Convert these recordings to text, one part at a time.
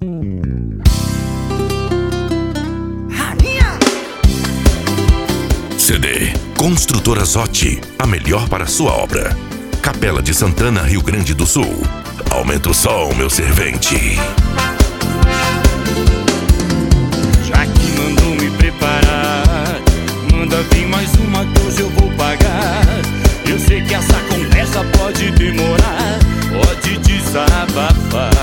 CD Construtora Zotti, a melhor para a sua obra. Capela de Santana, Rio Grande do Sul. Aumenta o som, meu servente. Já que mandou me preparar, manda vir mais uma que hoje eu vou pagar. Eu sei que essa conversa pode demorar, pode desabafar.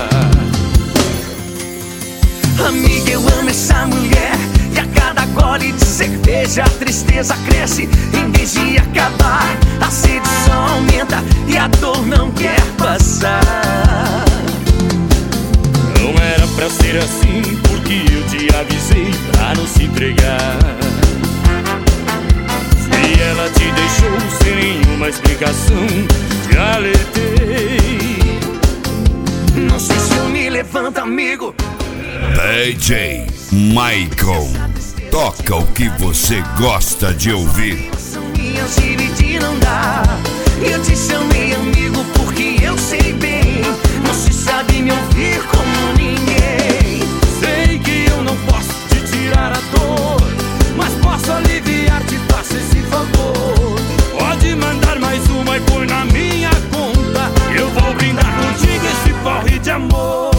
Amiga, eu amo essa mulher, e a cada gole de cerveja a tristeza cresce. Em vez de acabar, a sede só aumenta e a dor não quer passar. Não era pra ser assim, porque eu te avisei pra não se entregar. Se ela te deixou sem nenhuma explicação, te alertei. Não sei se eu me levanto, amigo. DJ Michael, toca o que você gosta de ouvir. São minhas, dividir não dá. Eu te chamei amigo porque eu sei bem, você sabe me ouvir como ninguém. Sei que eu não posso te tirar a dor, mas posso aliviar, te faço esse favor. Pode mandar mais uma e põe na minha conta. Eu vou brindar contigo esse porre de amor.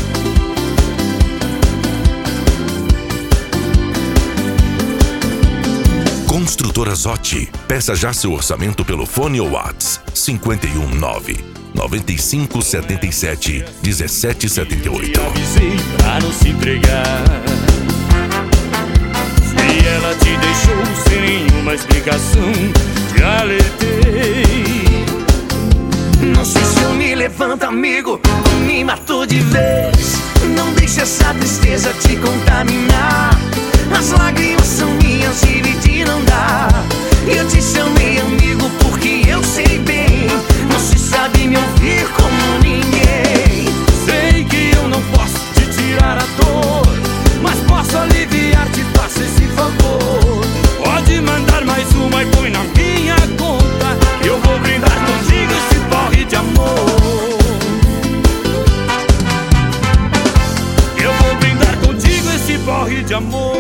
Construtora Zotti. Peça já seu orçamento pelo fone ou WhatsApp 519 9577 1778. Avisei pra não se entregar. Se ela te deixou sem nenhuma explicação, te alertei. Não sei se eu me levanto, amigo, me matou de vez. Não deixe essa tristeza te contaminar. As lágrimas são minhas, dividir não dá. Eu te chamei amigo porque eu sei bem, você sabe me ouvir como ninguém. Sei que eu não posso te tirar a dor, mas posso aliviar, te faço esse favor. Pode mandar mais uma e põe na minha conta. Eu vou brindar contigo esse porre de amor. Eu vou brindar contigo esse porre de amor.